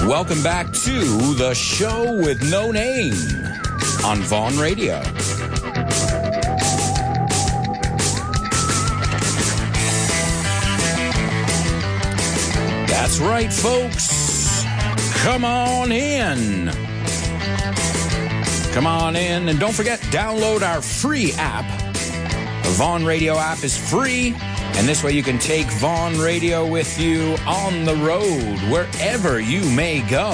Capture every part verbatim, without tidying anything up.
Welcome back to the show with no name on Vaughn Radio. That's right, folks. Come on in. Come on in. And don't forget, download our free app. The Vaughn Radio app is free. And this way you can take Vaughn Radio with you on the road, wherever you may go.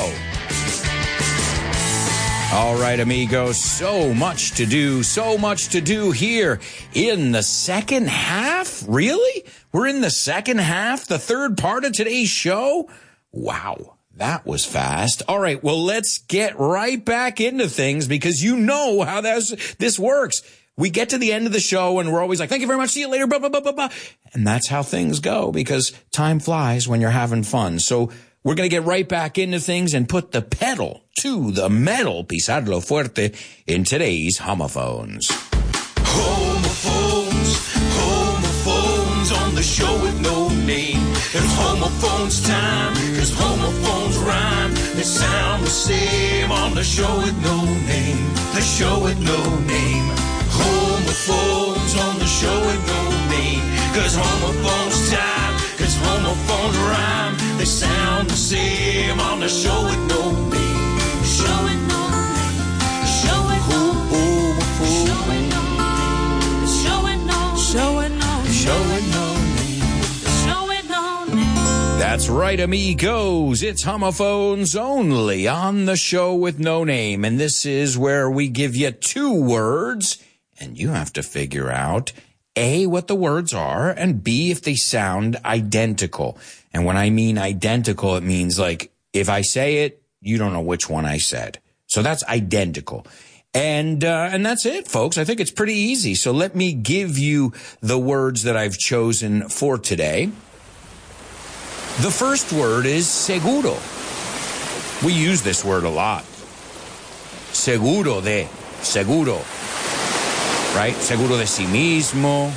All right, amigos, so much to do, so much to do here in the second half. Really? We're in the second half, the third part of today's show? Wow, that was fast. All right, well, let's get right back into things because you know how this, this works. We get to the end of the show and we're always like, thank you very much, see you later, blah, blah, blah, blah, blah. And that's how things go because time flies when you're having fun. So we're going to get right back into things and put the pedal to the metal, pisarlo fuerte, in today's homophones. Homophones, homophones on the show with no name. It's homophones time, cause homophones rhyme. They sound the same on the show with no name. The show with no name. Homophones on the show with no name. Cause homophones time, cause homophones rhyme. They sound the same on the show with no name. The show with no name. The show with no name. The show with no name. The show with no name. Show with no name. Show with no name. The show with no name. That's right, amigos. It's homophones only on the show with no name. And this is where we give you two words. And you have to figure out, A, what the words are, and B, if they sound identical. And when I mean identical, it means like if I say it, you don't know which one I said. So that's identical. And uh, and that's it, folks. I think it's pretty easy. So let me give you the words that I've chosen for today. The first word is seguro. We use this word a lot. Seguro de, seguro. Right? Seguro de sí mismo.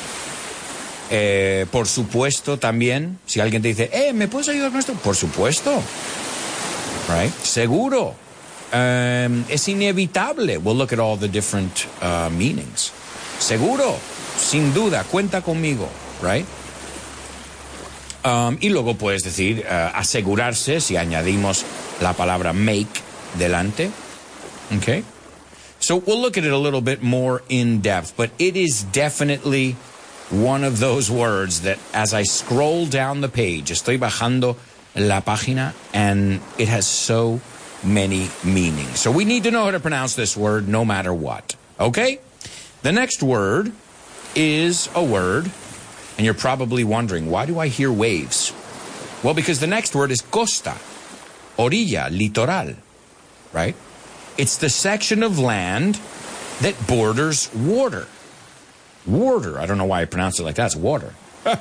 Eh, por supuesto también. Si alguien te dice, eh, ¿me puedes ayudar con esto? Por supuesto. Right? Seguro. Um, es inevitable. We'll look at all the different uh, meanings. Seguro. Sin duda. Cuenta conmigo. Right? Um, y luego puedes decir uh, asegurarse si añadimos la palabra make delante. Okay? So we'll look at it a little bit more in depth, but it is definitely one of those words that as I scroll down the page, estoy bajando la página, and it has so many meanings. So we need to know how to pronounce this word no matter what, okay? The next word is a word, and you're probably wondering, why do I hear waves? Well, because the next word is costa, orilla, litoral, right? It's the section of land that borders water. Water. I don't know why I pronounce it like that. It's water.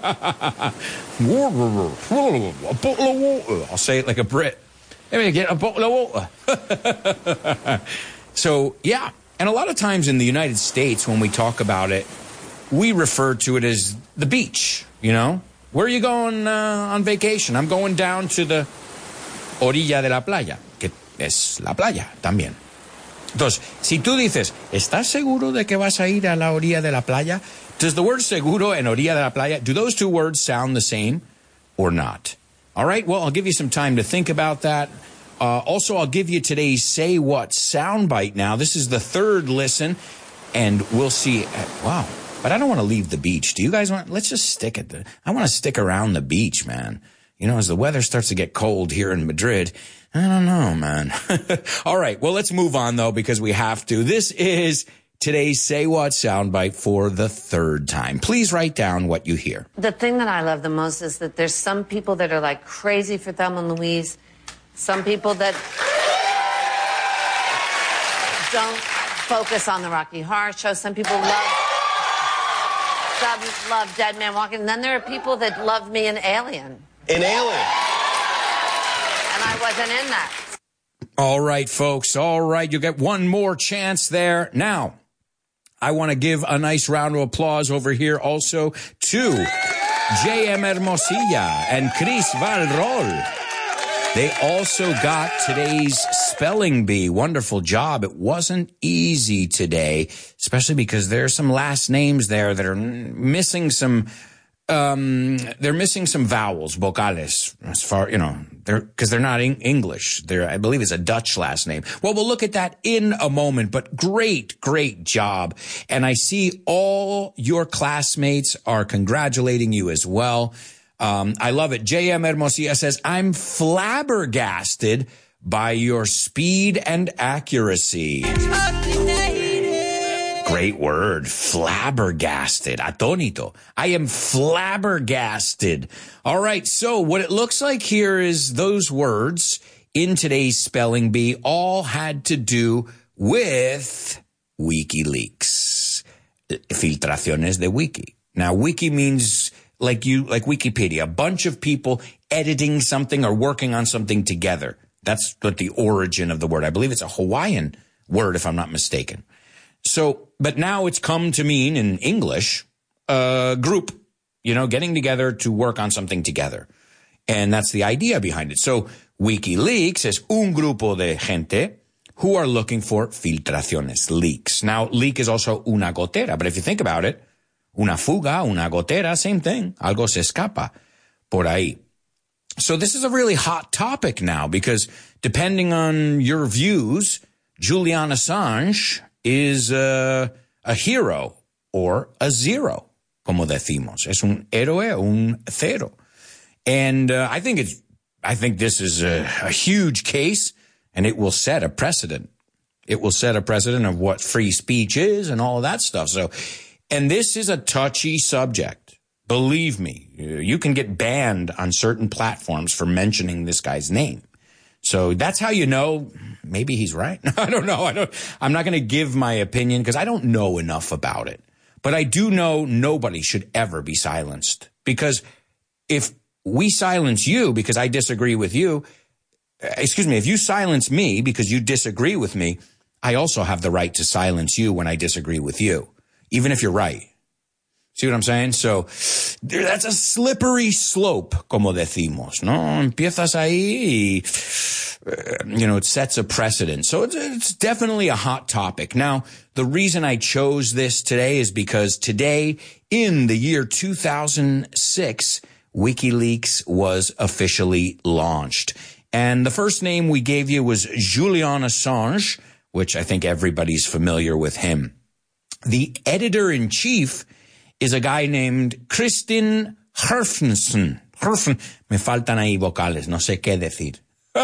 Water. A bottle of water. I'll say it like a Brit. Let me get a bottle of water. So, yeah. And a lot of times in the United States, when we talk about it, we refer to it as the beach, you know? Where are you going uh, on vacation? I'm going down to the orilla de la playa, que es la playa también. Entonces, si tú dices, ¿estás seguro de que vas a ir a la orilla de la playa? Does the word seguro and orilla de la playa, do those two words sound the same or not? All right, well, I'll give you some time to think about that. Uh, also, I'll give you today's Say What soundbite now. This is the third listen, and we'll see. Wow, but I don't want to leave the beach. Do you guys want, let's just stick at the, I want to stick around the beach, man. You know, as the weather starts to get cold here in Madrid, I don't know, man. All right. Well, let's move on, though, because we have to. This is today's Say What soundbite for the third time. Please write down what you hear. The thing that I love the most is that there's some people that are like crazy for Thelma and Louise. Some people that don't focus on the Rocky Horror Show. Some people love, some love Dead Man Walking. And then there are people that love me in Alien. In Alien. And I wasn't in that. All right, folks. All right. You get one more chance there. Now, I want to give a nice round of applause over here also to J M Hermosilla and Chris Valrol. They also got today's spelling bee. Wonderful job. It wasn't easy today, especially because there are some last names there that are missing some, um, they're missing some vowels, vocales, as far, you know, they're, cause they're not in English. They're, I believe it's a Dutch last name. Well, we'll look at that in a moment, but great, great job. And I see all your classmates are congratulating you as well. Um, I love it. J M Hermosilla says, I'm flabbergasted by your speed and accuracy. Great word. Flabbergasted. Atónito. I am flabbergasted. All right. So what it looks like here is those words in today's spelling bee all had to do with WikiLeaks. Filtraciones de Wiki. Now, Wiki means like you, like Wikipedia, a bunch of people editing something or working on something together. That's what the origin of the word. I believe it's a Hawaiian word, if I'm not mistaken. So, but now it's come to mean in English, a group, you know, getting together to work on something together. And that's the idea behind it. So WikiLeaks is un grupo de gente who are looking for filtraciones, leaks. Now, leak is also una gotera, but if you think about it, una fuga, una gotera, same thing. Algo se escapa por ahí. So this is a really hot topic now because depending on your views, Julian Assange is a, a hero or a zero, como decimos. Es un héroe o un cero. And uh, I think it's, I think this is a, a huge case and it will set a precedent. It will set a precedent of what free speech is and all of that stuff. So, and this is a touchy subject. Believe me, you can get banned on certain platforms for mentioning this guy's name. So that's how you know maybe he's right. I don't know. I don't, I'm not going to give my opinion because I don't know enough about it. But I do know nobody should ever be silenced because if we silence you because I disagree with you, excuse me, if you silence me because you disagree with me, I also have the right to silence you when I disagree with you, even if you're right. See what I'm saying? So that's a slippery slope, como decimos, ¿no? Empiezas ahí y, you know, it sets a precedent. So it's, it's definitely a hot topic. Now, the reason I chose this today is because today, in the year two thousand six, WikiLeaks was officially launched. And the first name we gave you was Julian Assange, which I think everybody's familiar with him. The editor-in-chief is a guy named Kristin Hrafnsson. Hrafn, me faltan ahí vocales, no sé qué decir.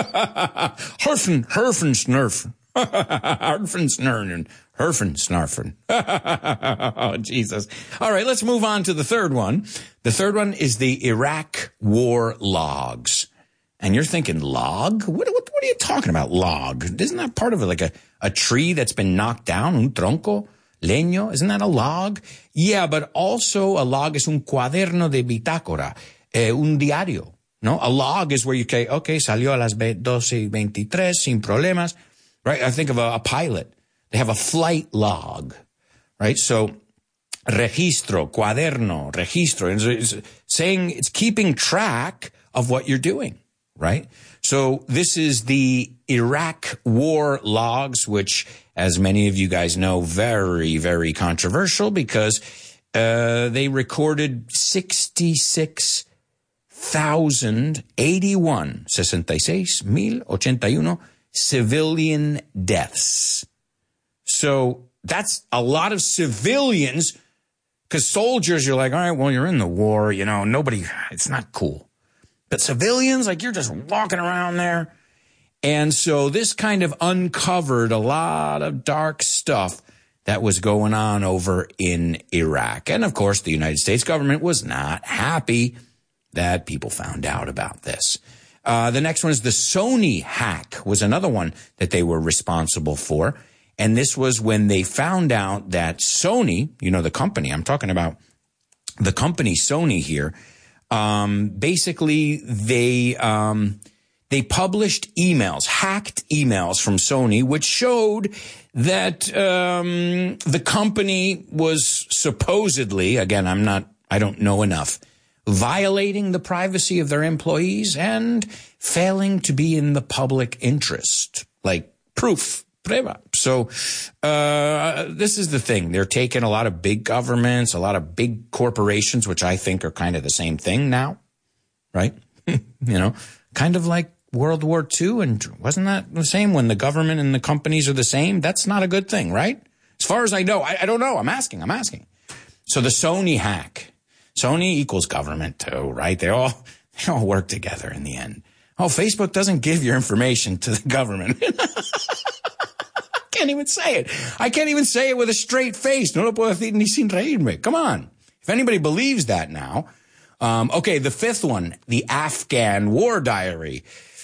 Hrafn, Hrafnsnurf. Hrafnsnurn, Hrafnsnarfen. Oh, Jesus. All right, let's move on to the third one. The third one is the Iraq War logs. And you're thinking, log? What, what, what are you talking about, log? Isn't that part of it, like a, a tree that's been knocked down, un tronco? Leño, isn't that a log? Yeah, but also a log is un cuaderno de bitácora, eh, un diario, no? A log is where you say, okay, salió a las doce y veintitrés, sin problemas, right? I think of a, a pilot. They have a flight log, right? So, registro, cuaderno, registro, it's, it's saying it's keeping track of what you're doing, right? So this is the Iraq War logs, which, as many of you guys know, very, very controversial because uh, they recorded sixty-six thousand eighty-one, sesenta y seis mil ochenta y uno civilian deaths. So that's a lot of civilians because soldiers, you're like, all right, well, you're in the war, you know, nobody, it's not cool. But civilians, like you're just walking around there. And so this kind of uncovered a lot of dark stuff that was going on over in Iraq. And of course, the United States government was not happy that people found out about this. Uh, the next one is the Sony hack was another one that they were responsible for. And this was when they found out that Sony, you know, the company, I'm talking about the company Sony here, um, basically they, um, They published emails, hacked emails from Sony, which showed that um, the company was supposedly, again, I'm not, I don't know enough, violating the privacy of their employees, and failing to be in the public interest. Like proof. Prueba. So uh, this is the thing. They're taking a lot of big governments, a lot of big corporations, which I think are kind of the same thing now, right? You know, kind of like World War Two. And wasn't that the same when the government and the companies are the same? That's not a good thing, right? As far as I know, I, I don't know. I'm asking. I'm asking. So the Sony hack. Sony equals government too, right? They all, they all work together in the end. Oh, Facebook doesn't give your information to the government. I can't even say it. I can't even say it with a straight face. No lo puedo decir ni sin reírme. Come on. If anybody believes that now. Um, okay, the fifth one, the Afghan War Diary.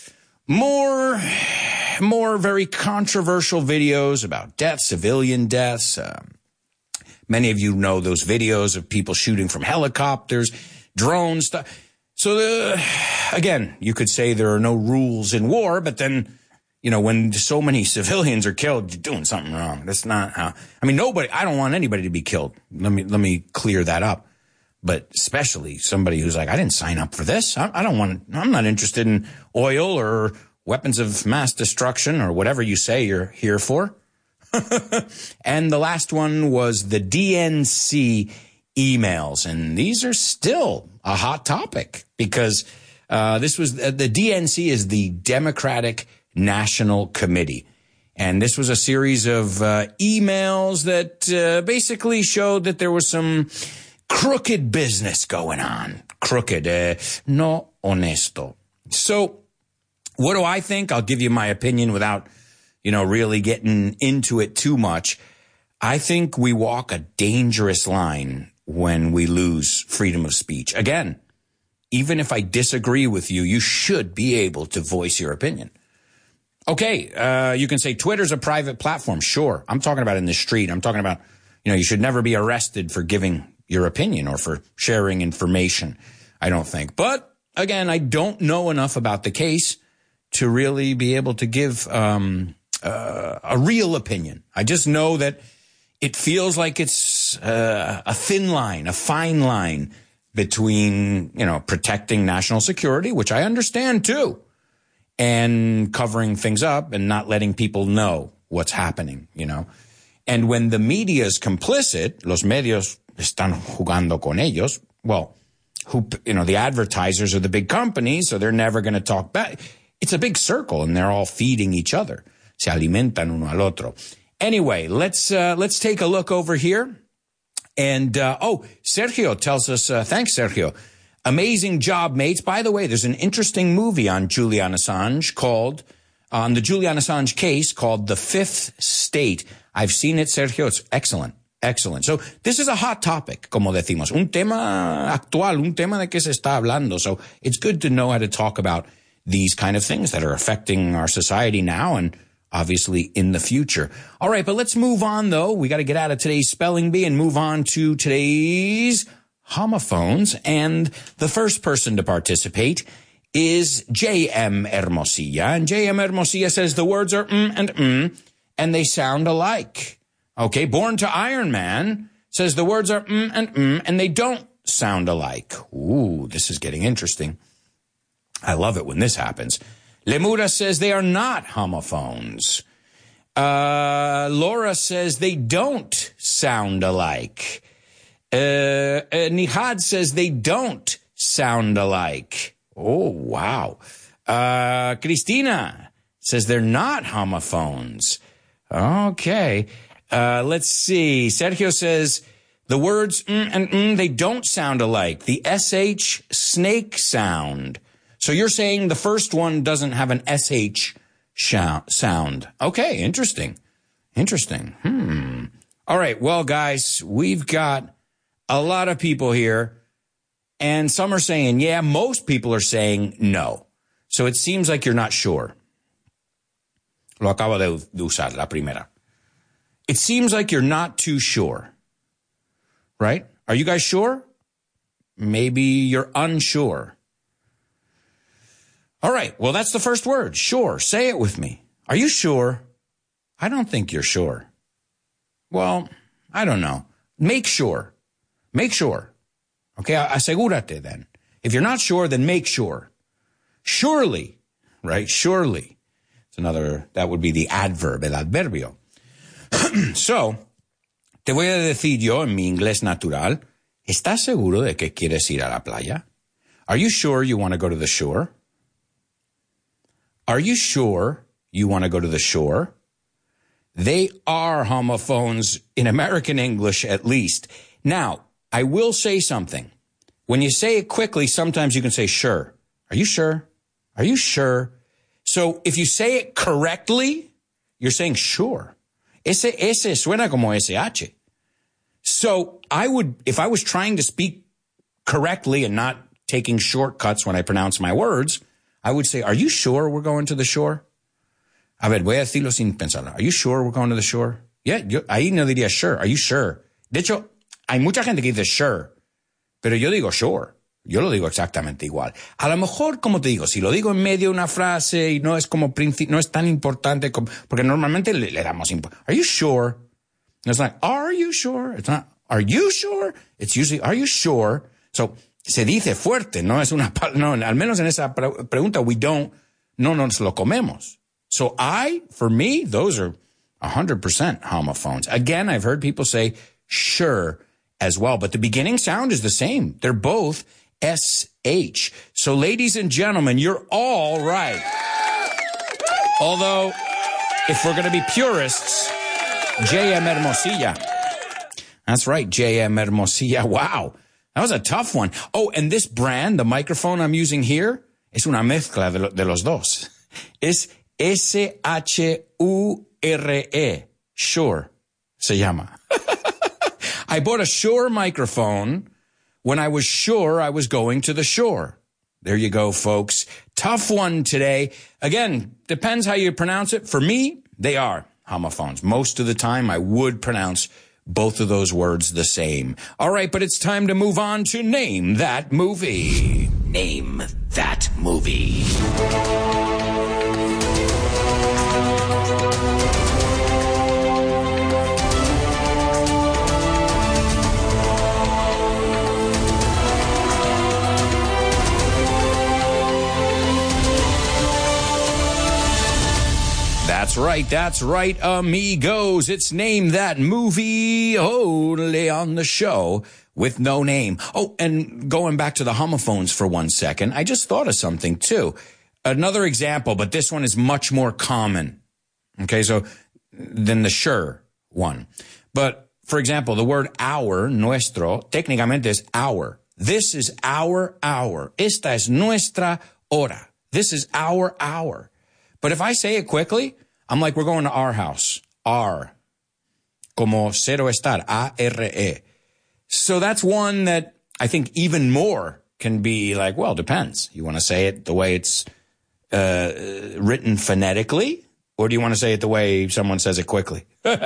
More, more very controversial videos about deaths, civilian deaths. Um, many of you know those videos of people shooting from helicopters, drones, stuff. So, the, again, you could say there are no rules in war, but then, you know, when so many civilians are killed, you're doing something wrong. That's not how, I mean, nobody, I don't want anybody to be killed. Let me, let me clear that up. But especially somebody who's like, I didn't sign up for this. I, I don't want, I'm not interested in oil or weapons of mass destruction or whatever you say you're here for. And the last one was the D N C emails. And these are still a hot topic because uh, this was, uh, the D N C is the Democratic National Committee. And this was a series of uh, emails that uh, basically showed that there was some crooked business going on. Crooked, uh, no honesto. So what do I think? I'll give you my opinion without, you know, really getting into it too much. I think we walk a dangerous line when we lose freedom of speech. Again, even if I disagree with you, you should be able to voice your opinion. Okay, uh, you can say Twitter's a private platform. Sure. I'm talking about in the street. I'm talking about, you know, you should never be arrested for giving your opinion or for sharing information, I don't think. But again, I don't know enough about the case to really be able to give um, uh, a real opinion. I just know that it feels like it's uh, a thin line, a fine line between, you know, protecting national security, which I understand too, and covering things up and not letting people know what's happening, you know. And when the media is complicit, los medios están jugando con ellos, well, who, you know, the advertisers are the big companies, so they're never going to talk back. It's a big circle, and they're all feeding each other. Se alimentan uno al otro. Anyway, let's uh, let's take a look over here. And, uh, oh, Sergio tells us, uh, thanks, Sergio. Amazing job, mates. By the way, there's an interesting movie on Julian Assange called, on the Julian Assange case called The Fifth State. I've seen it, Sergio. It's excellent. Excellent. So this is a hot topic, como decimos, un tema actual, un tema de que se está hablando. So it's good to know how to talk about these kind of things that are affecting our society now and obviously in the future. All right, but let's move on, though. We got to get out of today's spelling bee and move on to today's homophones. And the first person to participate is J M Hermosilla. And J M Hermosilla says the words are mm and mm, and they sound alike. Okay, Born to Iron Man says the words are mm and mm, and they don't sound alike. Ooh, this is getting interesting. I love it when this happens. Lemura says they are not homophones. Uh, Laura says they don't sound alike. Uh, uh, Nihad says they don't sound alike. Oh, wow. Uh, Cristina says they're not homophones. Okay. Uh, let's see. Sergio says the words mm and mm, they don't sound alike. The S H snake sound. So you're saying the first one doesn't have an S H sound. Okay, interesting. Interesting. Hmm. All right, well, guys, we've got a lot of people here, and some are saying, yeah, most people are saying no. So it seems like you're not sure. Lo acabo de, de usar, la primera. It seems like you're not too sure, right? Are you guys sure? Maybe you're unsure. All right, well, that's the first word, sure. Say it with me. Are you sure? I don't think you're sure. Well, I don't know. Make sure. Make sure. Okay, asegúrate then. If you're not sure, then make sure. Surely, right? Surely. It's another, that would be the adverb, el adverbio. So, te voy a decir yo en mi inglés natural, ¿estás seguro de que quieres ir a la playa? Are you sure you want to go to the shore? Are you sure you want to go to the shore? They are homophones in American English, at least. Now, I will say something. When you say it quickly, sometimes you can say sure. Are you sure? Are you sure? So if you say it correctly, you're saying sure. Ese, ese suena como S H. So I would, if I was trying to speak correctly and not taking shortcuts when I pronounce my words, I would say, are you sure we're going to the shore? A ver, voy a decirlo sin pensarlo. Are you sure we're going to the shore? Yeah, yo, ahí no diría sure. Are you sure? De hecho, hay mucha gente que dice sure, pero yo digo sure. Yo lo digo exactamente igual. A lo mejor, como te digo, si lo digo en medio de una frase y no es como no es tan importante como, porque normalmente le, le damos importancia. Are you sure? It's like, are you sure? It's not, are you sure? It's usually, are you sure? So, se dice fuerte, no es una, no, al menos en esa pre- pregunta, we don't, no nos lo comemos. So I, for me, those are one hundred percent homophones. Again, I've heard people say sure as well, but the beginning sound is the same. They're both S H. So ladies and gentlemen, you're all right. Although, if we're going to be purists, J M Hermosilla. That's right, J M Hermosilla. Wow. That was a tough one. Oh, and this brand, the microphone I'm using here, es una mezcla de, lo, de los dos. Es S H U R E. Shure. Se llama. I bought a Shure microphone when I was sure I was going to the shore. There you go, folks. Tough one today. Again, depends how you pronounce it. For me, they are homophones. Most of the time, I would pronounce both of those words the same. All right, but it's time to move on to Name That Movie. Name That Movie. That's right, that's right, amigos. It's Name That Movie only on the show with no name. Oh, and going back to the homophones for one second, I just thought of something too. Another example, but this one is much more common. Okay, so than the sure one. But for example, the word our, nuestro, técnicamente es our. This is our hour. Esta es nuestra hora. This is our hour. But if I say it quickly, I'm like, we're going to our house. Our. Como cero estar. A R E. So that's one that I think even more can be like, well, depends. You want to say it the way it's uh, written phonetically, or do you want to say it the way someone says it quickly?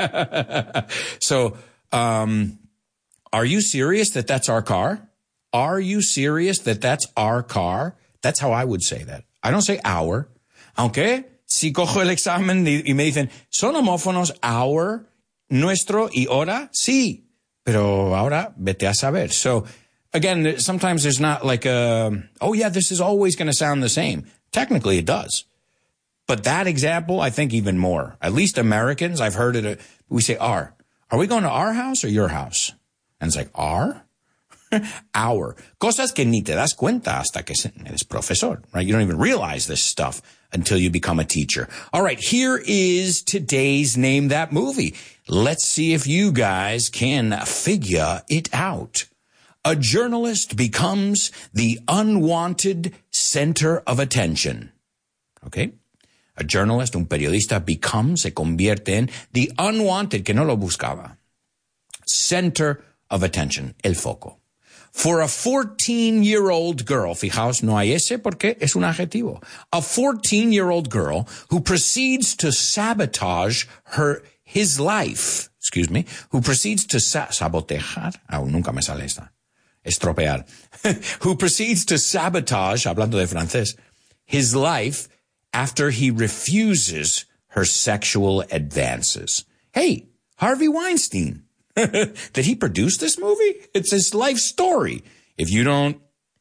So, um, are you serious that that's our car? Are you serious that that's our car? That's how I would say that. I don't say our. Aunque si cojo el examen y, y me dicen, ¿son homófonos our, nuestro y hora? Sí, pero ahora vete a saber. So, again, sometimes there's not like a, oh yeah, this is always going to sound the same. Technically it does. But that example, I think even more. At least Americans, I've heard it, we say our. Are we going to our house or your house? And it's like, our? Our. Cosas que ni te das cuenta hasta que eres profesor, right? You don't even realize this stuff until you become a teacher. All right, here is today's Name That Movie. Let's see if you guys can figure it out. A journalist becomes the unwanted center of attention. Okay? A journalist, un periodista, becomes, se convierte en the unwanted, que no lo buscaba. Center of attention, el foco. For a fourteen-year-old girl, fijaos, no hay ese porque es un adjetivo. A fourteen-year-old girl who proceeds to sabotage her, his life, excuse me, who proceeds to sa- sabotejar, aún nunca me sale esta, estropear, who proceeds to sabotage, hablando de francés, his life after he refuses her sexual advances. Hey, Harvey Weinstein. Did he produce this movie? It's his life story. If you don't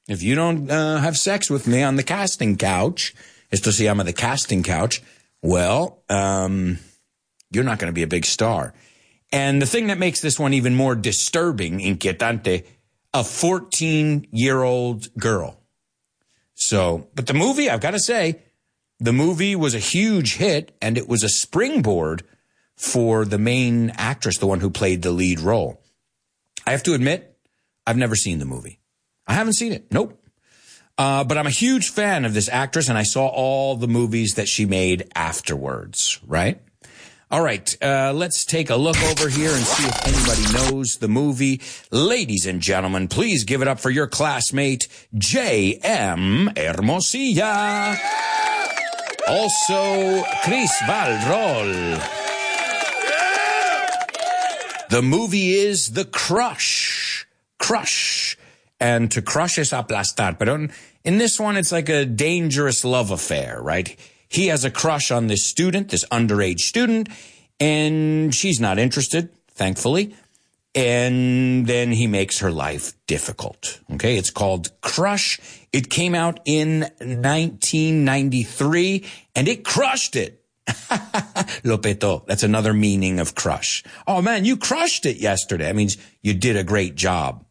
if you don't uh, have sex with me on the casting couch, esto se llama the casting couch, well, um, you're not going to be a big star. And the thing that makes this one even more disturbing, inquietante, a fourteen-year-old girl. So, but the movie, I've got to say, the movie was a huge hit, and it was a springboard for the main actress, the one who played the lead role. I have to admit, I've never seen the movie. I haven't seen it. Nope. Uh, but I'm a huge fan of this actress, and I saw all the movies that she made afterwards, right? All right, uh, let's take a look over here and see if anybody knows the movie. Ladies and gentlemen, please give it up for your classmate, J M Hermosilla. Also, Chris Valrol. The movie is The Crush. Crush. And to crush is aplastar. But on, in this one, it's like a dangerous love affair, right? He has a crush on this student, this underage student, and she's not interested, thankfully. And then he makes her life difficult. Okay, it's called Crush. It came out in nineteen ninety-three, and it crushed it. Lo petó. That's another meaning of crush. Oh, man, you crushed it yesterday. That means you did a great job.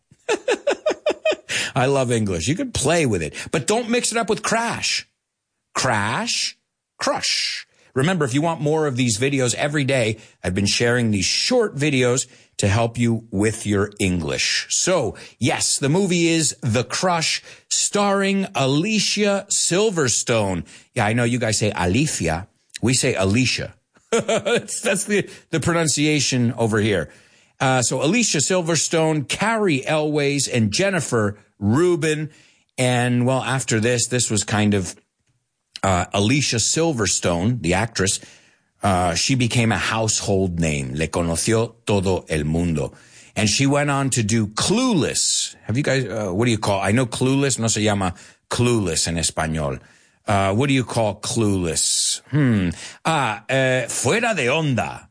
I love English. You can play with it, but don't mix it up with crash. Crash, crush. Remember, if you want more of these videos every day, I've been sharing these short videos to help you with your English. So, yes, the movie is The Crush, starring Alicia Silverstone. Yeah, I know you guys say Alicia. We say Alicia. that's, that's the, the pronunciation over here. Uh, so Alicia Silverstone, Carrie Elways, and Jennifer Rubin. And, well, after this, this was kind of uh, Alicia Silverstone, the actress. Uh, she became a household name. Le conoció todo el mundo. And she went on to do Clueless. Have you guys, uh, what do you call, I know Clueless, no se llama Clueless en español. Uh, what do you call Clueless? Hmm. Ah, uh, Fuera de Onda.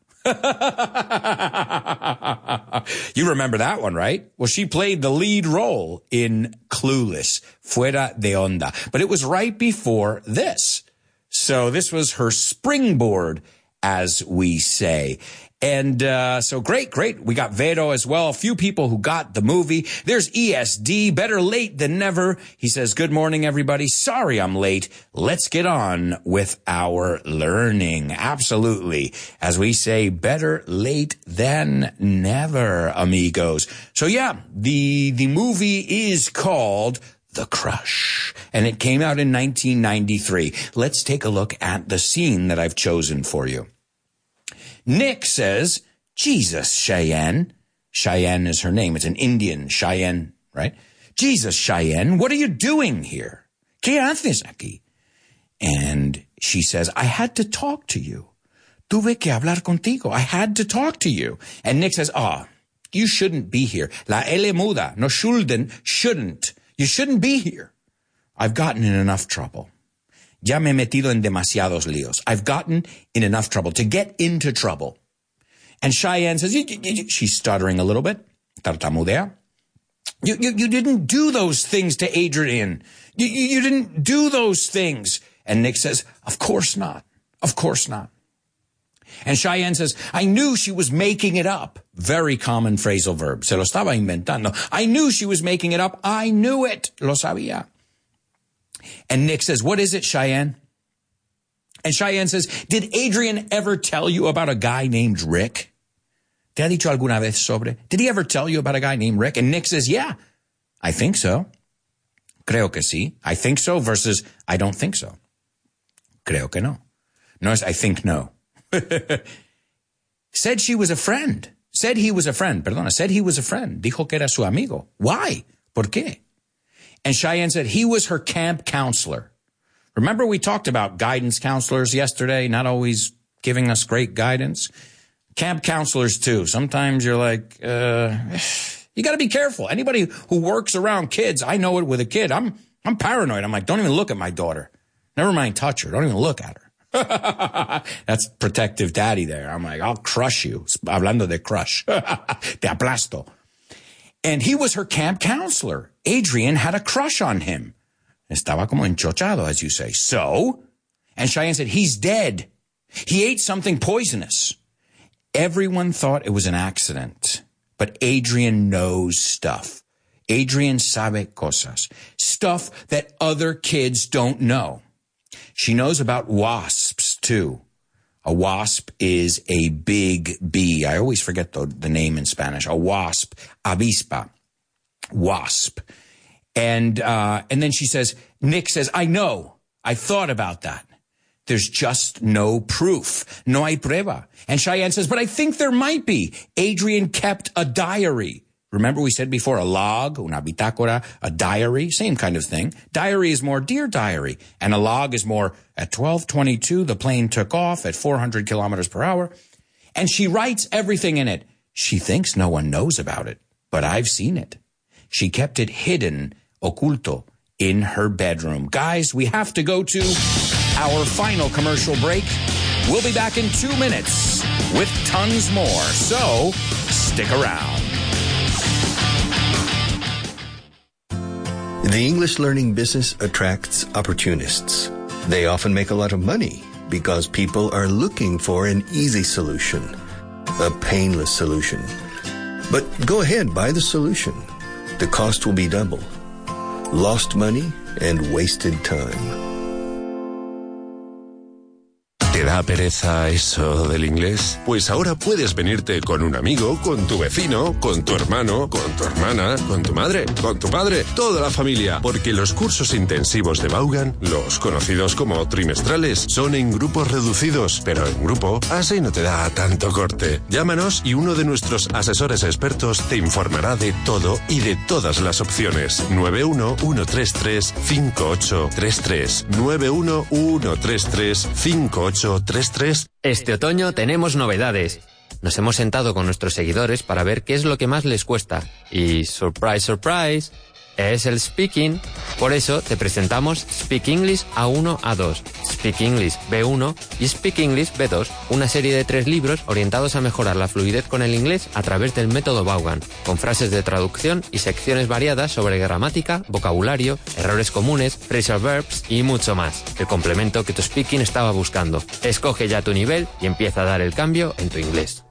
You remember that one, right? Well, she played the lead role in Clueless, Fuera de Onda. But it was right before this. So this was her springboard, as we say. And uh so great, great. We got Vero as well. A few people who got the movie. There's E S D, better late than never. He says, good morning, everybody. Sorry I'm late. Let's get on with our learning. Absolutely. As we say, better late than never, amigos. So yeah, the the movie is called The Crush, and it came out in nineteen ninety-three. Let's take a look at the scene that I've chosen for you. Nick says, Jesus, Cheyenne. Cheyenne is her name. It's an Indian, Cheyenne, right? Jesus, Cheyenne, what are you doing here? ¿Qué haces aquí? And she says, I had to talk to you. Tuve que hablar contigo. I had to talk to you. And Nick says, ah, oh, you shouldn't be here. La L muda, no schulden, shouldn't. You shouldn't be here. I've gotten in enough trouble. Ya me he metido en demasiados líos. I've gotten in enough trouble to get into trouble. And Cheyenne says, she's stuttering a little bit. Tartamudea. You, you, you didn't do those things to Adrian. You, you, you didn't do those things. And Nick says, of course not. Of course not. And Cheyenne says, I knew she was making it up. Very common phrasal verb. Se lo estaba inventando. I knew she was making it up. I knew it. Lo sabía. And Nick says, what is it, Cheyenne? And Cheyenne says, did Adrian ever tell you about a guy named Rick? ¿Te ha dicho alguna vez sobre? Did he ever tell you about a guy named Rick? And Nick says, yeah, I think so. Creo que sí. I think so versus I don't think so. Creo que no. No es I think no. Said she was a friend. Said he was a friend. Perdona. Said he was a friend. Dijo que era su amigo. Why? ¿Por qué? And Cheyenne said he was her camp counselor. Remember we talked about guidance counselors yesterday, not always giving us great guidance? Camp counselors too. Sometimes you're like, uh, you got to be careful. Anybody who works around kids, I know it with a kid. I'm, I'm paranoid. I'm like, don't even look at my daughter. Never mind touch her. Don't even look at her. That's protective daddy there. I'm like, I'll crush you. Hablando de crush. Te aplasto. And he was her camp counselor. Adrian had a crush on him. Estaba como enchochado, as you say. So, and Cheyenne said, he's dead. He ate something poisonous. Everyone thought it was an accident, but Adrian knows stuff. Adrian sabe cosas, stuff that other kids don't know. She knows about wasps, too. A wasp is a big bee. I always forget the, the name in Spanish. A wasp, avispa, wasp. And uh, and then she says, Nick says, I know. I thought about that. There's just no proof. No hay prueba. And Cheyenne says, but I think there might be. Adrian kept a diary. Remember we said before, a log, una bitácora, a diary, same kind of thing. Diary is more Dear Diary, and a log is more at twelve twenty-two, the plane took off at four hundred kilometers per hour. And she writes everything in it. She thinks no one knows about it, but I've seen it. She kept it hidden, oculto, in her bedroom. Guys, we have to go to our final commercial break. We'll be back in two minutes with tons more, so stick around. The English learning business attracts opportunists. They often make a lot of money because people are looking for an easy solution, a painless solution. But go ahead, buy the solution. The cost will be double. Lost money and wasted time. ¿Te da pereza eso del inglés? Pues ahora puedes venirte con un amigo, con tu vecino, con tu hermano, con tu hermana, con tu madre, con tu padre, toda la familia, porque los cursos intensivos de Vaughan, los conocidos como trimestrales, son en grupos reducidos, pero en grupo así no te da tanto corte. Llámanos y uno de nuestros asesores expertos te informará de todo y de todas las opciones. nueve uno uno tres tres cinco ocho tres tres nueve uno uno tres tres cinco ocho tres tres. Este otoño tenemos novedades. Nos hemos sentado con nuestros seguidores para ver qué es lo que más les cuesta. Y, surprise, surprise, es el speaking. Por eso te presentamos Speak English A uno A dos, Speak English B uno y Speak English B dos, una serie de tres libros orientados a mejorar la fluidez con el inglés a través del método Vaughan, con frases de traducción y secciones variadas sobre gramática, vocabulario, errores comunes, phrasal verbs y mucho más. El complemento que tu speaking estaba buscando. Escoge ya tu nivel y empieza a dar el cambio en tu inglés.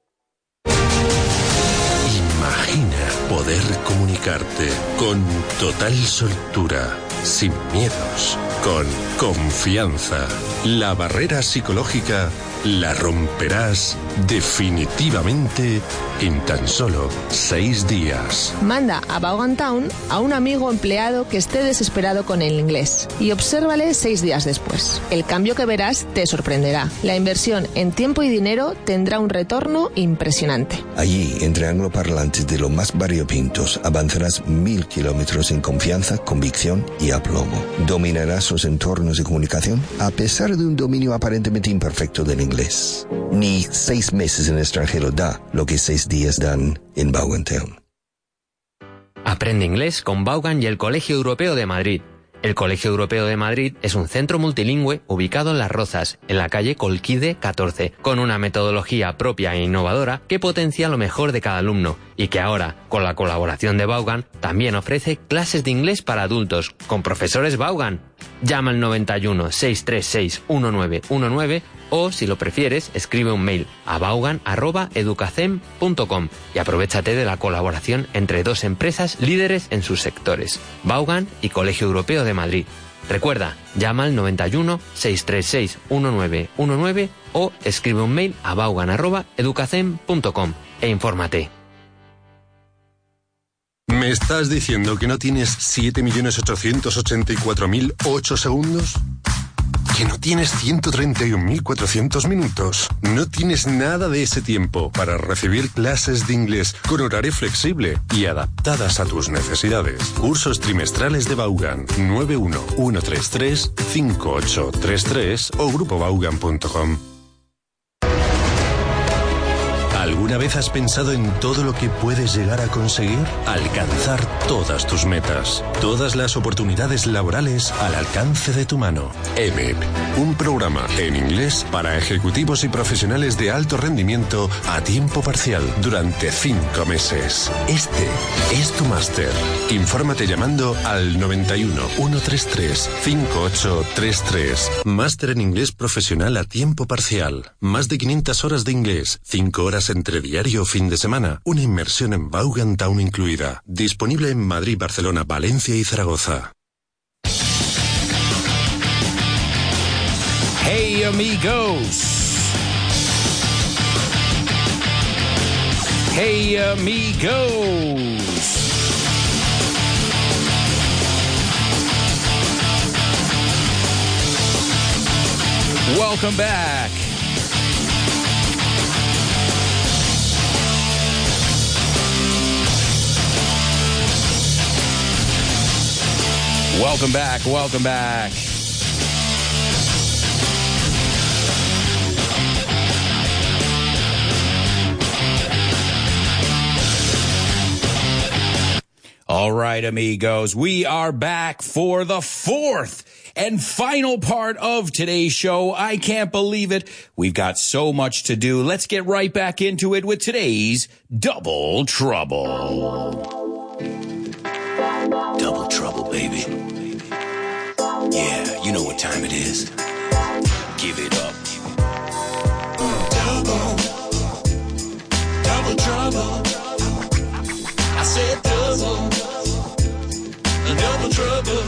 Imagina poder comunicarte con total soltura, sin miedos, con confianza. La barrera psicológica la romperás definitivamente en tan solo seis días. Manda a Vaughan Town a un amigo empleado que esté desesperado con el inglés y obsérvale seis días después. El cambio que verás te sorprenderá. La inversión en tiempo y dinero tendrá un retorno impresionante. Allí, entre angloparlantes de lo más variopintos, avanzarás mil kilómetros en confianza, convicción y aplomo. Dominarás los entornos de comunicación a pesar de un dominio aparentemente imperfecto del inglés. Ni seis meses en el extranjero da lo que seis días dan en Vaughan Town. Aprende inglés con Vaughan y el Colegio Europeo de Madrid. El Colegio Europeo de Madrid es un centro multilingüe ubicado en Las Rozas, en la calle Colquide catorce, con una metodología propia e innovadora que potencia lo mejor de cada alumno y que ahora, con la colaboración de Vaughan, también ofrece clases de inglés para adultos, con profesores Vaughan. Llama al noventa y uno, seiscientos treinta y seis, diecinueve diecinueve o, si lo prefieres, escribe un mail a vaughan arroba educacem punto com y aprovechate de la colaboración entre dos empresas líderes en sus sectores, Vaughan y Colegio Europeo de Madrid. Recuerda, llama al noventa y uno, seiscientos treinta y seis, diecinueve diecinueve o escribe un mail a vaughan arroba educacem punto com e infórmate. ¿Me estás diciendo que no tienes siete millones ochocientos ochenta y cuatro mil ocho segundos? ¿Que no tienes ciento treinta y un mil cuatrocientos minutos? No tienes nada de ese tiempo para recibir clases de inglés con horario flexible y adaptadas a tus necesidades. Cursos trimestrales de Vaughan. nueve uno uno tres tres cinco ocho tres tres o grupo vaughan punto com. ¿Alguna vez has pensado en todo lo que puedes llegar a conseguir? Alcanzar todas tus metas. Todas las oportunidades laborales al alcance de tu mano. E M I P, un programa en inglés para ejecutivos y profesionales de alto rendimiento a tiempo parcial durante cinco meses. Este es tu máster. Infórmate llamando al noventa y uno, ciento treinta y tres, cincuenta y ocho treinta y tres. Máster en inglés profesional a tiempo parcial. Más de quinientas horas de inglés, cinco horas entre diario o fin de semana. Una inmersión en Vaughan Town incluida. Disponible en Madrid, Barcelona, Valencia y Zaragoza. Hey amigos. Hey amigos. Welcome back. Welcome back, welcome back. All right, amigos, we are back for the fourth and final part of today's show. I can't believe it. We've got so much to do. Let's get right back into it with today's Double Trouble. Double trouble, baby. Yeah, you know what time it is. Give it up. Double, double trouble. I said double, double trouble.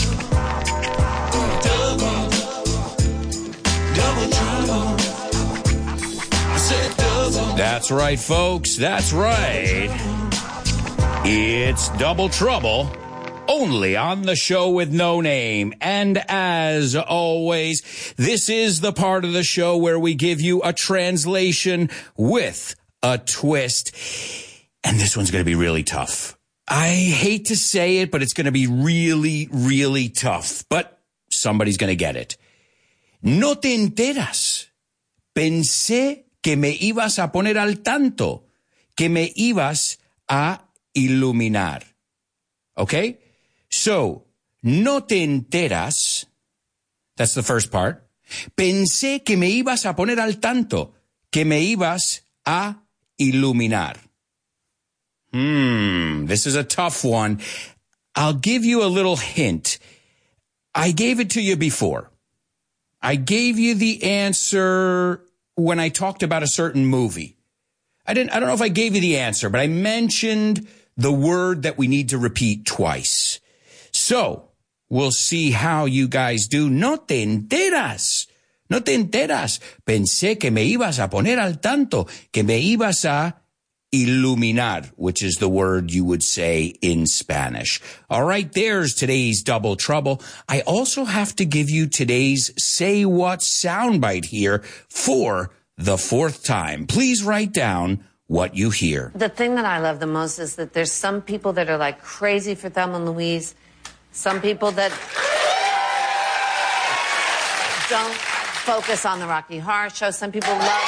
Double, double trouble. I said double. That's right, folks. That's right. It's Double Trouble, only on the show with no name. And as always, this is the part of the show where we give you a translation with a twist. And this one's going to be really tough. I hate to say it, but it's going to be really, really tough. But somebody's going to get it. No te enteras. Pensé que me ibas a poner al tanto, que me ibas a iluminar. Okay? So, no te enteras. That's the first part. Pensé que me ibas a poner al tanto, que me ibas a iluminar. Hmm, this is a tough one. I'll give you a little hint. I gave it to you before. I gave you the answer when I talked about a certain movie. I didn't, I don't know if I gave you the answer, but I mentioned the word that we need to repeat twice. So, we'll see how you guys do. No te enteras. No te enteras. Pensé que me ibas a poner al tanto, que me ibas a iluminar, which is the word you would say in Spanish. All right, there's today's Double Trouble. I also have to give you today's Say What soundbite here for the fourth time. Please write down what you hear. The thing that I love the most is that there's some people that are like crazy for Thelma and Louise. Some people that don't focus on the Rocky Horror Show. Some people love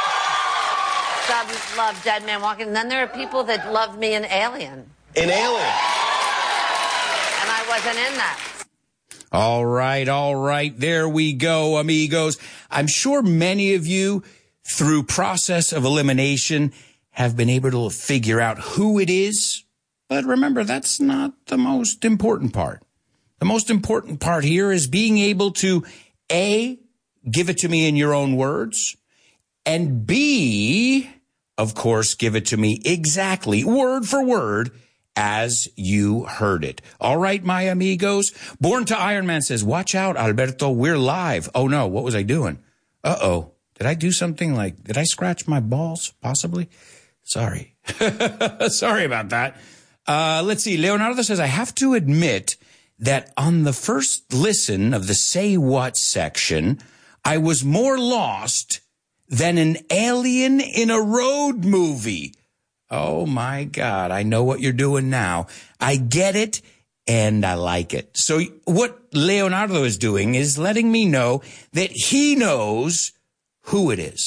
some love Dead Man Walking. And then there are people that love me in Alien. In Alien. And I wasn't in that. All right, all right. There we go, amigos. I'm sure many of you, through process of elimination, have been able to figure out who it is. But remember, that's not the most important part. The most important part here is being able to, A, give it to me in your own words, and B, of course, give it to me exactly, word for word, as you heard it. All right, my amigos. Born to Iron Man says, watch out, Alberto, we're live. Oh, no, what was I doing? Uh-oh. Did I do something like, did I scratch my balls, possibly? Sorry. Sorry about that. Uh, let's see. Leonardo says, I have to admit that on the first listen of the Say What section, I was more lost than an alien in a road movie. Oh, my God. I know what you're doing now. I get it, and I like it. So what Leonardo is doing is letting me know that he knows who it is.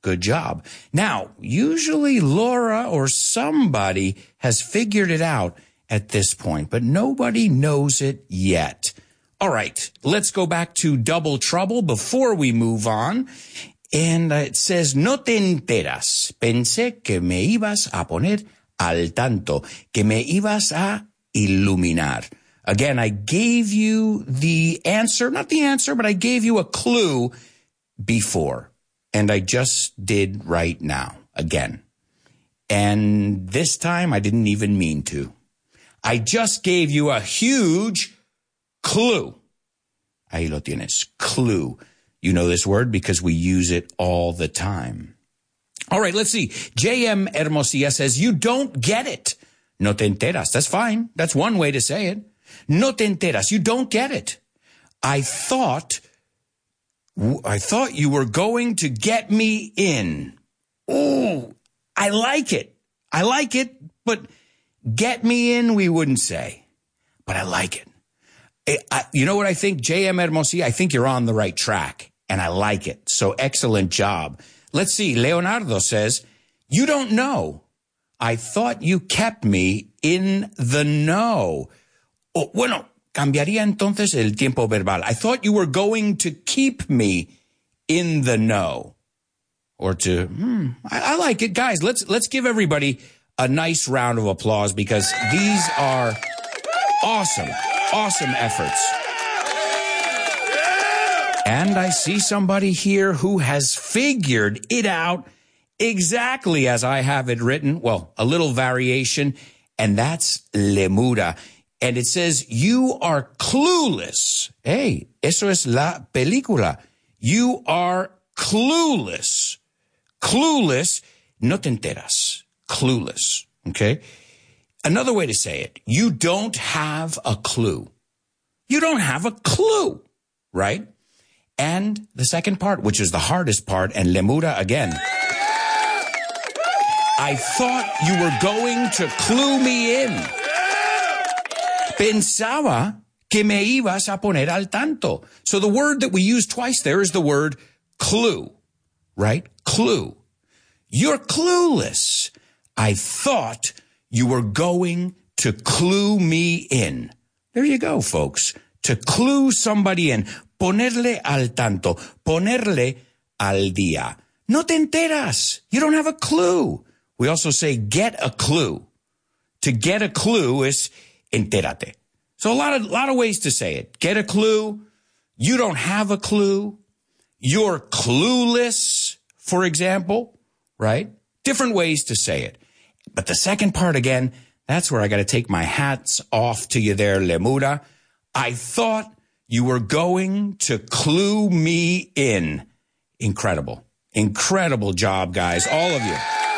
Good job. Now, usually Laura or somebody has figured it out at this point, but nobody knows it yet. All right, let's go back to Double Trouble before we move on. And it says, no te enteras. Pensé que me ibas a poner al tanto, que me ibas a iluminar. Again, I gave you the answer, not the answer, but I gave you a clue before. And I just did right now, again. And this time I didn't even mean to. I just gave you a huge clue. Ahí lo tienes, clue. You know this word because we use it all the time. All right, let's see. J M Hermosilla says, you don't get it. No te enteras. That's fine. That's one way to say it. No te enteras. You don't get it. I thought, I thought you were going to get me in. Oh, I like it. I like it, but get me in, we wouldn't say. But I like it. I, you know what I think, J M Hermosilla? I think you're on the right track, and I like it. So excellent job. Let's see. Leonardo says, you don't know. I thought you kept me in the know. Oh, bueno, cambiaría entonces el tiempo verbal. I thought you were going to keep me in the know. Or to, hmm, I, I like it. Guys, let's let's give everybody a nice round of applause because these are awesome. Awesome efforts. And I see somebody here who has figured it out exactly as I have it written. Well, a little variation, and that's lemura. And it says, you are clueless. Hey, eso es la película. You are clueless. Clueless, no te enteras. Clueless, okay? Another way to say it, you don't have a clue. You don't have a clue, right? And the second part, which is the hardest part, and lemura again. I thought you were going to clue me in. Pensaba que me ibas a poner al tanto. So the word that we use twice there is the word clue, right? Clue. You're clueless. I thought you were going to clue me in. There you go, folks. To clue somebody in. Ponerle al tanto. Ponerle al día. No te enteras. You don't have a clue. We also say get a clue. To get a clue is entérate. So a lot of, lot of ways to say it. Get a clue. You don't have a clue. You're clueless, for example, right? Different ways to say it. But the second part, again, that's where I got to take my hats off to you there, lemura. I thought you were going to clue me in. Incredible. Incredible job, guys. All of you.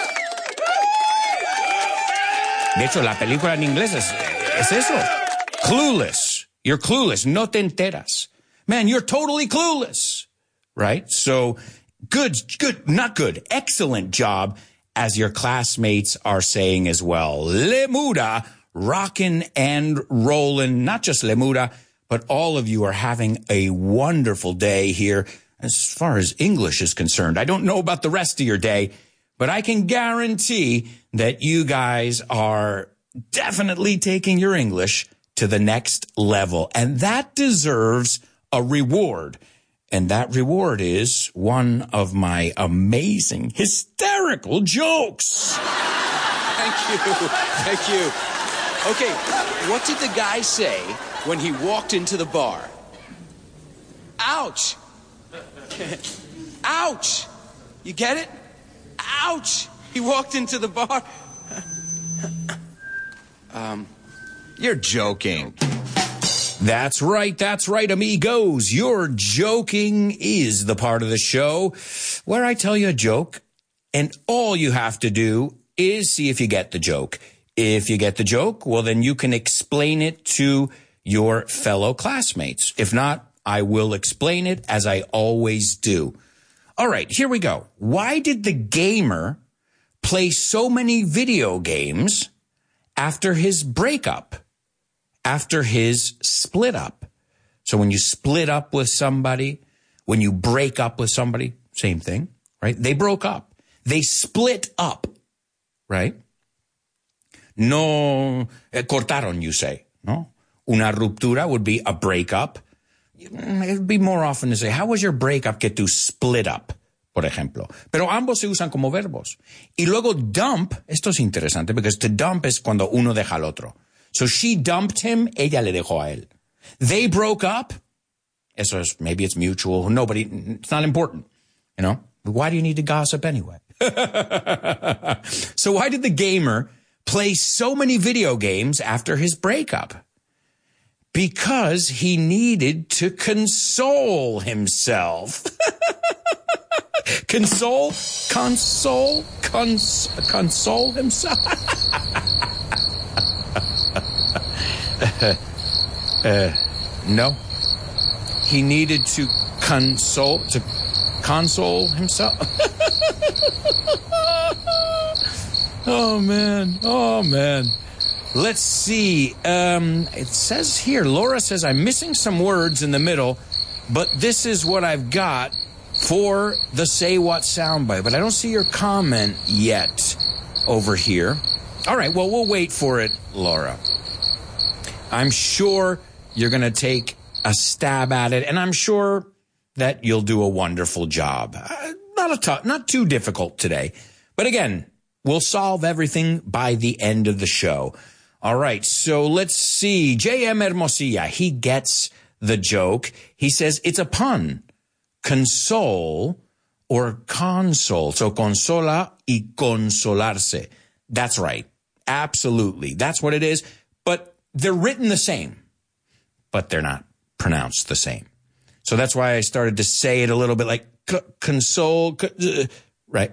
De hecho, la película en inglés es, es eso. Clueless. You're clueless. No te enteras. Man, you're totally clueless. Right? So good, good, not good. Excellent job, as your classmates are saying as well. Lemura, rockin' and rollin'. Not just lemura, but all of you are having a wonderful day here as far as English is concerned. I don't know about the rest of your day, but I can guarantee that you guys are definitely taking your English to the next level. And that deserves a reward. And that reward is one of my amazing, hysterical jokes. Thank you. Thank you. Okay, what did the guy say when he walked into the bar? Ouch. Ouch. You get it? Ouch. He walked into the bar. um, you're joking. That's right, that's right, amigos. Your joking is the part of the show where I tell you a joke, and all you have to do is see if you get the joke. If you get the joke, well, then you can explain it to your fellow classmates. If not, I will explain it as I always do. All right, here we go. Why did the gamer play so many video games after his breakup? After his split up. So when you split up with somebody, when you break up with somebody, same thing, right? They broke up. They split up, right? No, eh, cortaron, you say, no? Una ruptura would be a breakup. It would be more often to say, how was your breakup? Que to split up, por ejemplo. Pero ambos se usan como verbos. Y luego dump, esto es interesante, because to dump es cuando uno deja al otro. So she dumped him, ella le dejó a él. They broke up, eso es, maybe it's mutual, nobody, it's not important, you know? Why do you need to gossip anyway? So why did the gamer play so many video games after his breakup? Because he needed to console himself. Console, console, cons, console himself. uh, uh, no. He needed to console, to console himself. Oh, man. Oh, man. Let's see. Um, it says here, Laura says, I'm missing some words in the middle, but this is what I've got for the Say What soundbite. But I don't see your comment yet over here. All right, well, we'll wait for it, Laura. I'm sure you're going to take a stab at it, and I'm sure that you'll do a wonderful job. Uh, not a tough, not too difficult today. But again, we'll solve everything by the end of the show. All right, so let's see. J M Hermosilla, he gets the joke. He says it's a pun. Console or console. So consola y consolarse. That's right. Absolutely. That's what it is. But they're written the same, but they're not pronounced the same. So that's why I started to say it a little bit like c- console, c- uh, right?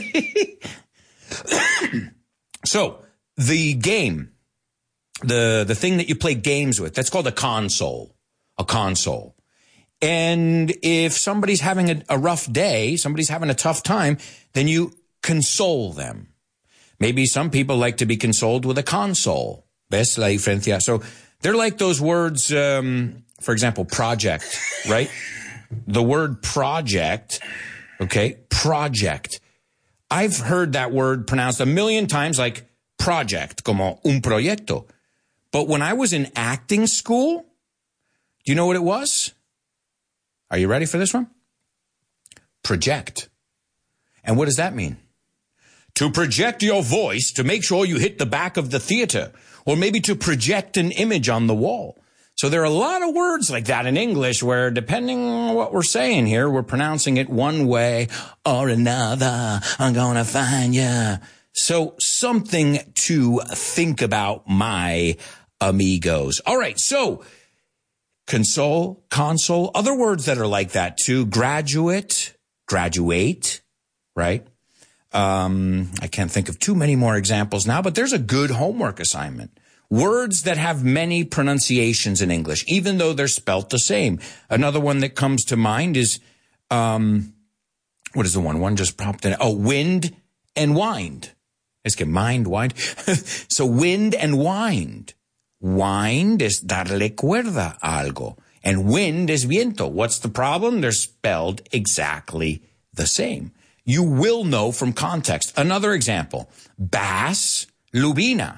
So the game, the, the thing that you play games with, that's called a console, a console. And if somebody's having a, a rough day, somebody's having a tough time, then you console them. Maybe some people like to be consoled with a console. ¿Ves la diferencia? So they're like those words, um, for example, project, right? The word project, okay, project. I've heard that word pronounced a million times like project, como un proyecto. But when I was in acting school, do you know what it was? Are you ready for this one? Project. And what does that mean? To project your voice to make sure you hit the back of the theater, or maybe to project an image on the wall. So there are a lot of words like that in English where, depending on what we're saying here, we're pronouncing it one way or another. I'm gonna find ya. So something to think about, my amigos. All right, so console, console, other words that are like that too. Graduate, graduate, right? Um, I can't think of too many more examples now, but there's a good homework assignment. Words that have many pronunciations in English, even though they're spelt the same. Another one that comes to mind is, um, what is the one? One just popped in. Oh, wind and wind. Es que mind, wind. So wind and wind. Wind is darle cuerda a algo. And wind is viento. What's the problem? They're spelled exactly the same. You will know from context. Another example, bass, lubina.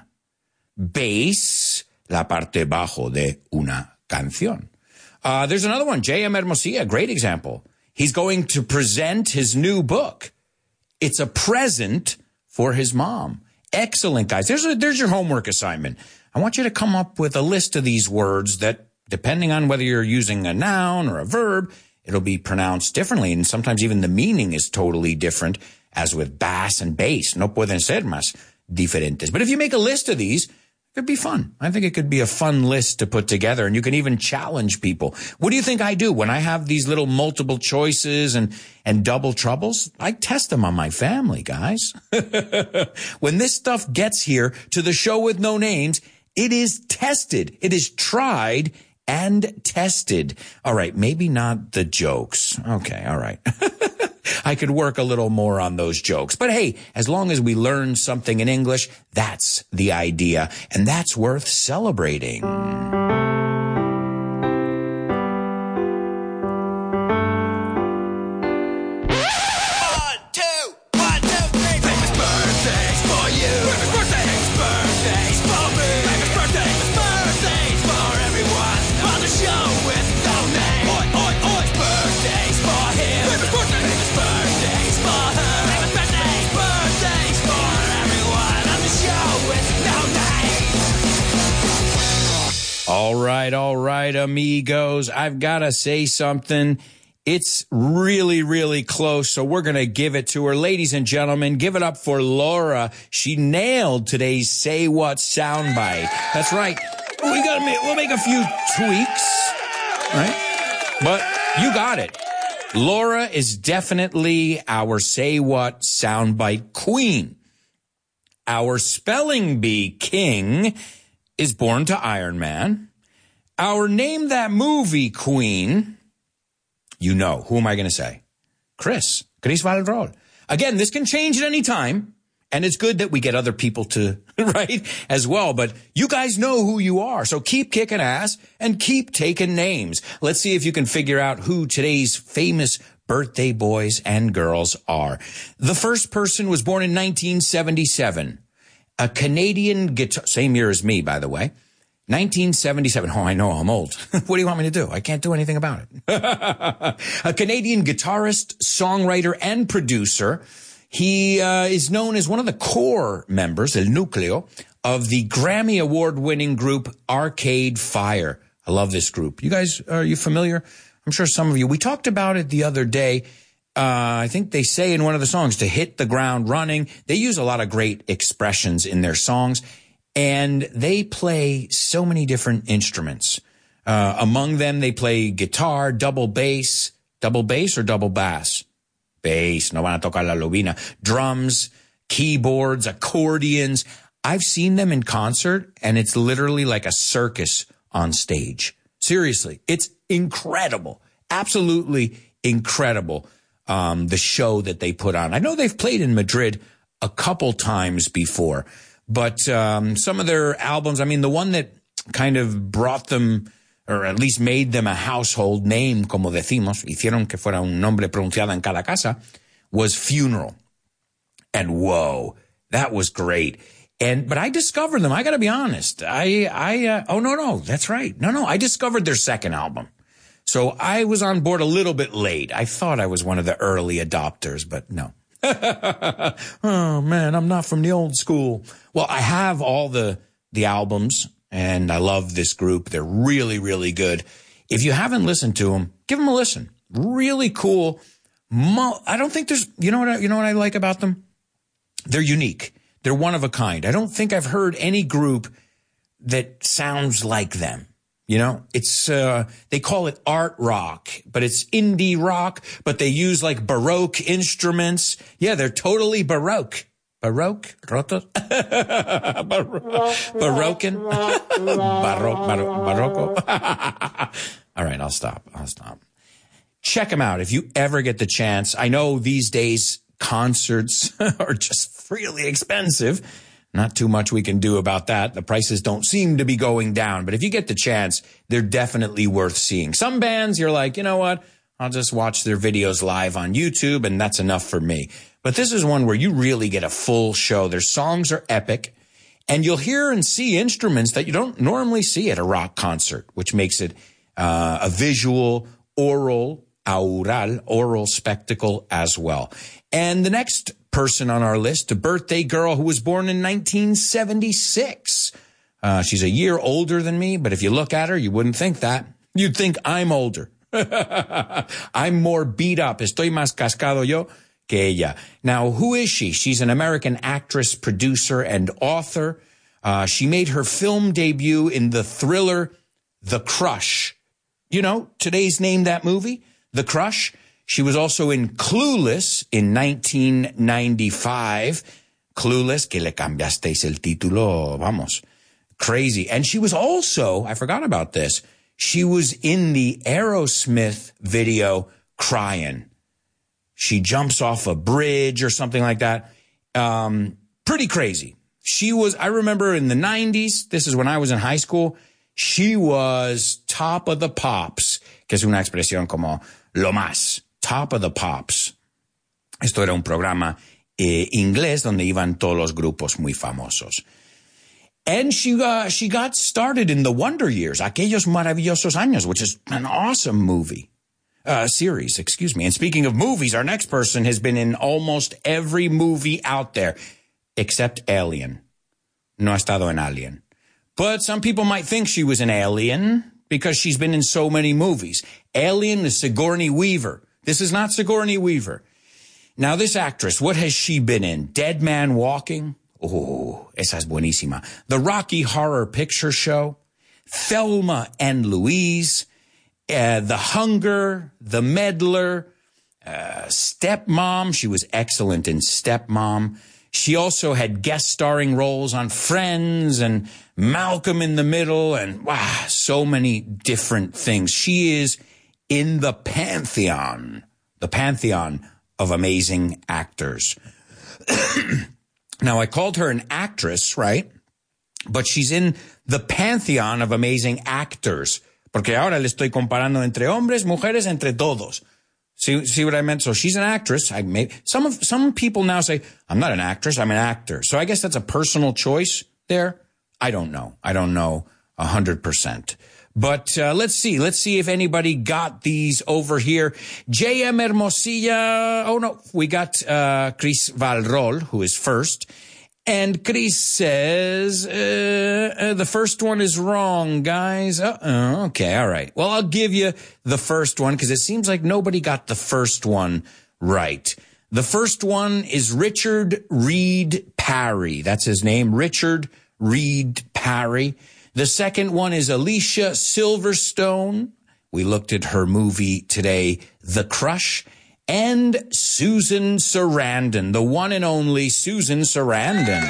Bass, la parte bajo de una canción. Uh, there's another one, J M Hermosilla, great example. He's going to present his new book. It's a present for his mom. Excellent, guys. There's a, there's your homework assignment. I want you to come up with a list of these words that, depending on whether you're using a noun or a verb, it'll be pronounced differently, and sometimes even the meaning is totally different, as with bass and bass. No pueden ser más diferentes. But if you make a list of these, it could be fun. I think it could be a fun list to put together, and you can even challenge people. What do you think I do when I have these little multiple choices and, and double troubles? I test them on my family, guys. When this stuff gets here to the show with no names, it is tested. It is tried and tested. All right, maybe not the jokes. Okay, all right. I could work a little more on those jokes. But hey, as long as we learn something in English, that's the idea. And that's worth celebrating. right, all right, amigos. I've got to say something. It's really, really close, so we're going to give it to her. Ladies and gentlemen, give it up for Laura. She nailed today's Say What soundbite. That's right. We got to make, we'll make a few tweaks, right? But you got it. Laura is definitely our Say What soundbite queen. Our spelling bee king is born to Iron Man. Our Name That Movie queen, you know, who am I going to say? Chris. Chris Valrol. Again, this can change at any time, and it's good that we get other people to, right, as well. But you guys know who you are, so keep kicking ass and keep taking names. Let's see if you can figure out who today's famous birthday boys and girls are. The first person was born in nineteen seventy-seven. A Canadian guitar, same year as me, by the way. nineteen seventy-seven. Oh, I know I'm old. What do you want me to do? I can't do anything about it. A Canadian guitarist, songwriter, and producer. He uh, is known as one of the core members, El Núcleo, of the Grammy Award-winning group Arcade Fire. I love this group. You guys, are you familiar? I'm sure some of you. We talked about it the other day. Uh, I think they say in one of the songs to hit the ground running. They use a lot of great expressions in their songs. And they play so many different instruments. Uh, among them, they play guitar, double bass, double bass or double bass? Bass, no van a tocar la lobina. Drums, keyboards, accordions. I've seen them in concert, and it's literally like a circus on stage. Seriously, it's incredible. Absolutely incredible, um, the show that they put on. I know they've played in Madrid a couple times before. But um, some of their albums, I mean, the one that kind of brought them, or at least made them a household name, como decimos, hicieron que fuera un nombre pronunciado en cada casa, was Funeral. And whoa, that was great. And but I discovered them. I got to be honest. I I uh, oh no no, that's right. No no, I discovered their second album. So I was on board a little bit late. I thought I was one of the early adopters, but no. Oh man, I'm not from the old school. Well, I have all the the albums, and I love this group. They're really, really good. If you haven't listened to them, give them a listen. Really cool. Mo- I don't think there's, you know what I, you know what I like about them? They're unique. They're one of a kind. I don't think I've heard any group that sounds like them. You know, it's, uh, they call it art rock, but it's indie rock, but they use like Baroque instruments. Yeah, they're totally Baroque. Baroque? Roto? Baroque? Barro, barro, barroco? All right, I'll stop. I'll stop. Check them out if you ever get the chance. I know these days concerts are just really expensive. Not too much we can do about that. The prices don't seem to be going down. But if you get the chance, they're definitely worth seeing. Some bands, you're like, you know what? I'll just watch their videos live on YouTube, and that's enough for me. But this is one where you really get a full show. Their songs are epic, and you'll hear and see instruments that you don't normally see at a rock concert, which makes it uh, a visual, oral, aural, oral spectacle as well. And the next person on our list, a birthday girl who was born in nineteen seventy-six. Uh, she's a year older than me, but if you look at her, you wouldn't think that. You'd think I'm older. I'm more beat up. Estoy más cascado yo que ella. Now, who is she? She's an American actress, producer, and author. Uh, she made her film debut in the thriller The Crush. You know, today's Name That Movie, The Crush. She was also in Clueless in nineteen ninety-five. Clueless, que le cambiasteis el título, vamos. Crazy. And she was also, I forgot about this, she was in the Aerosmith video, Crying. She jumps off a bridge or something like that. Um, pretty crazy. She was, I remember in the nineties, this is when I was in high school, she was top of the pops, que es una expresión como lo más. Top of the Pops. Esto era un programa eh, inglés donde iban todos los grupos muy famosos. And she uh, she got started in the Wonder Years, Aquellos Maravillosos Años, which is an awesome movie. Uh, series, excuse me. And speaking of movies, our next person has been in almost every movie out there, except Alien. No ha estado en Alien. But some people might think she was an alien because she's been in so many movies. Alien is Sigourney Weaver. This is not Sigourney Weaver. Now, this actress, what has she been in? Dead Man Walking? Oh, esa es buenísima. The Rocky Horror Picture Show, Thelma and Louise, uh, The Hunger, The Meddler, uh, Stepmom. She was excellent in Stepmom. She also had guest starring roles on Friends and Malcolm in the Middle and wow, so many different things. She is in the pantheon, the pantheon of amazing actors. Now, I called her an actress, right? But she's in the pantheon of amazing actors. Porque ahora le estoy comparando entre hombres, mujeres, entre todos. See, see what I meant? So she's an actress. I may, some of, some people now say, I'm not an actress, I'm an actor. So I guess that's a personal choice there. I don't know. I don't know a hundred percent. But uh, let's see. Let's see if anybody got these over here. J M Hermosilla. Oh, no. We got uh, Chris Valrol, who is first. And Chris says, uh, uh, the first one is wrong, guys. Uh-oh. Okay, all right. Well, I'll give you the first one because it seems like nobody got the first one right. The first one is Richard Reed Parry. That's his name, Richard Reed Parry. The second one is Alicia Silverstone. We looked at her movie today, The Crush. And Susan Sarandon, the one and only Susan Sarandon.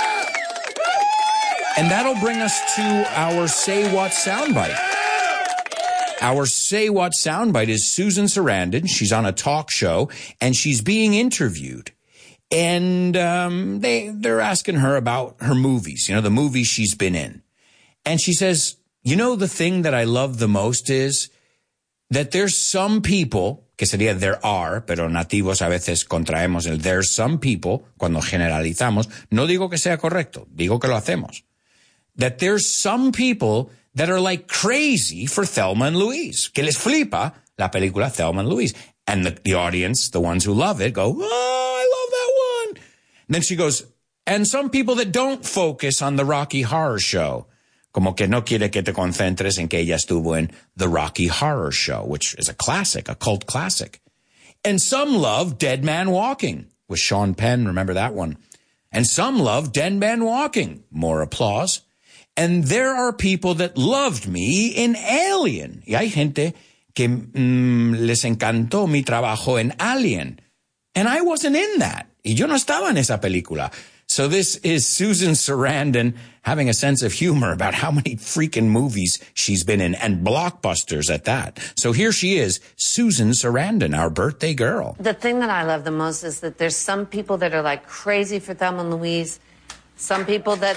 And that'll bring us to our Say What soundbite. Our Say What soundbite is Susan Sarandon. She's on a talk show, and she's being interviewed. And um, they, they're asking her about her movies, you know, the movies she's been in. And she says, you know, the thing that I love the most is that there's some people, que sería there are, pero nativos a veces contraemos el there's some people, cuando generalizamos, no digo que sea correcto, digo que lo hacemos. That there's some people that are like crazy for Thelma and Louise, que les flipa la película Thelma and Louise. And the, the audience, the ones who love it, go, oh, I love that one. And then she goes, and some people that don't focus on the Rocky Horror Show. Como que no quiere que te concentres en que ella estuvo in the Rocky Horror Show, which is a classic, a cult classic. And some love Dead Man Walking with Sean Penn. Remember that one? And some love Dead Man Walking. More applause. And there are people that loved me in Alien. Y hay gente que mm, les encantó mi trabajo en Alien. And I wasn't in that. Y yo no estaba en esa película. So this is Susan Sarandon having a sense of humor about how many freaking movies she's been in, and blockbusters at that. So here she is, Susan Sarandon, our birthday girl. The thing that I love the most is that there's some people that are like crazy for Thelma and Louise, some people that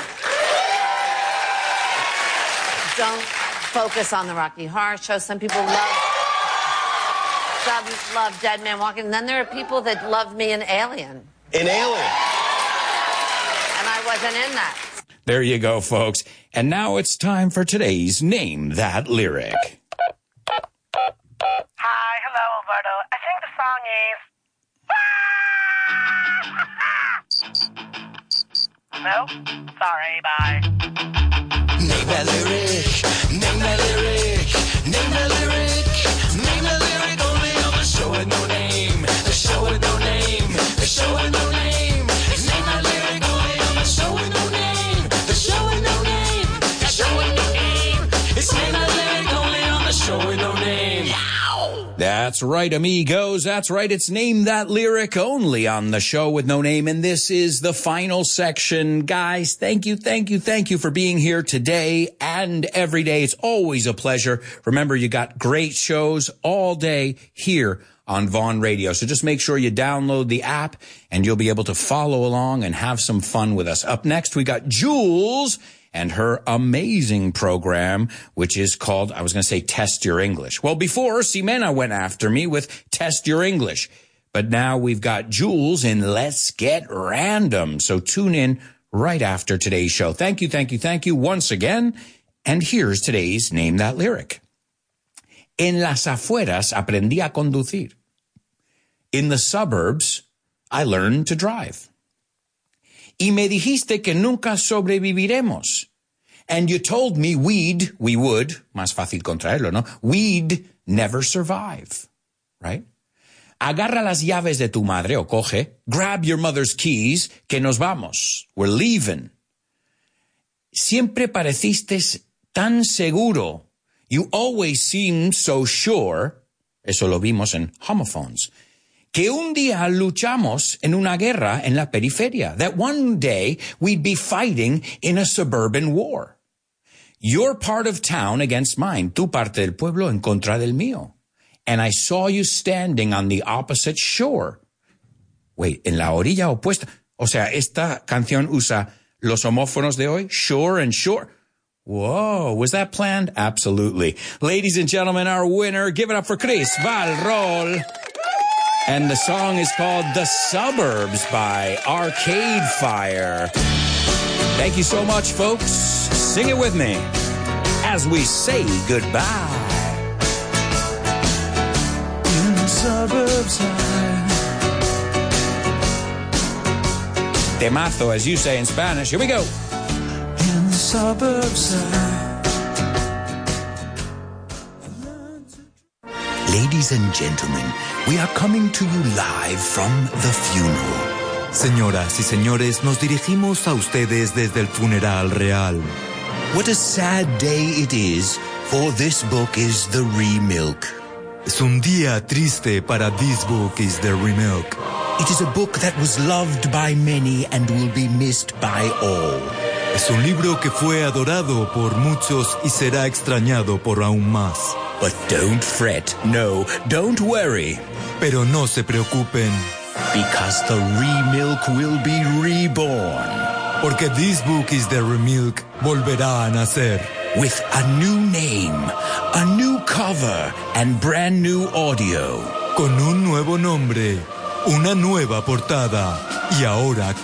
don't focus on the Rocky Horror Show, some people love, some love Dead Man Walking, and then there are people that love me in Alien. In Alien? I wasn't in that. There you go, folks. And now it's time for today's Name That Lyric. Hi, hello, Alberto. I think the song is... No? Sorry, bye. Name that lyric, name that lyric, name that lyric, name that lyric only on the show with no name, the show with no name, the show with no name. Name that lyric only on the show with no name, the show with no name, the show with no name. It's name that lyric only on the show with no name. That's right, amigos. That's right. It's Name That Lyric only on the show with no name. And this is the final section. Guys, thank you, thank you, thank you for being here today and every day. It's always a pleasure. Remember, you got great shows all day here on Vaughn Radio. So just make sure you download the app and you'll be able to follow along and have some fun with us. Up next, we got Jules and her amazing program, which is called, I was going to say Test Your English. Well, before, Ximena went after me with Test Your English. But now we've got Jules in Let's Get Random. So tune in right after today's show. Thank you, thank you, thank you once again. And here's today's Name That Lyric. En las afueras aprendí a conducir. In the suburbs, I learned to drive. Y me dijiste que nunca sobreviviremos. And you told me we'd, we would, más fácil contraerlo, ¿no? We'd never survive, right? Agarra las llaves de tu madre o coge, grab your mother's keys, que nos vamos, we're leaving. Siempre pareciste tan seguro. You always seem so sure, eso lo vimos en Homophones, que un día luchamos en una guerra en la periferia, that one day we'd be fighting in a suburban war. Your part of town against mine, tu parte del pueblo en contra del mío. And I saw you standing on the opposite shore. Wait, en la orilla opuesta. O sea, esta canción usa los homófonos de hoy, shore and shore. Whoa, was that planned? Absolutely. Ladies and gentlemen, our winner, give it up for Chris Valrol. And the song is called The Suburbs by Arcade Fire. Thank you so much, folks. Sing it with me as we say goodbye. In the suburbs high. Temazo, as you say in Spanish. Here we go. In the suburbs high. Ladies and gentlemen, we are coming to you live from the funeral. Señoras y señores, nos dirigimos a ustedes desde el funeral real. What a sad day it is, for this book is the remilk. Es un día triste para This Book is the Remilk. It is a book that was loved by many and will be missed by all. Es un libro que fue adorado por muchos y será extrañado por aún más. But don't fret, no, don't worry. Pero no se preocupen. Because the remilk will be reborn. Porque This Book is the Remilk volverá a nacer. With a new name, a new cover, and brand new audio. Con un nuevo nombre, una nueva portada y ahora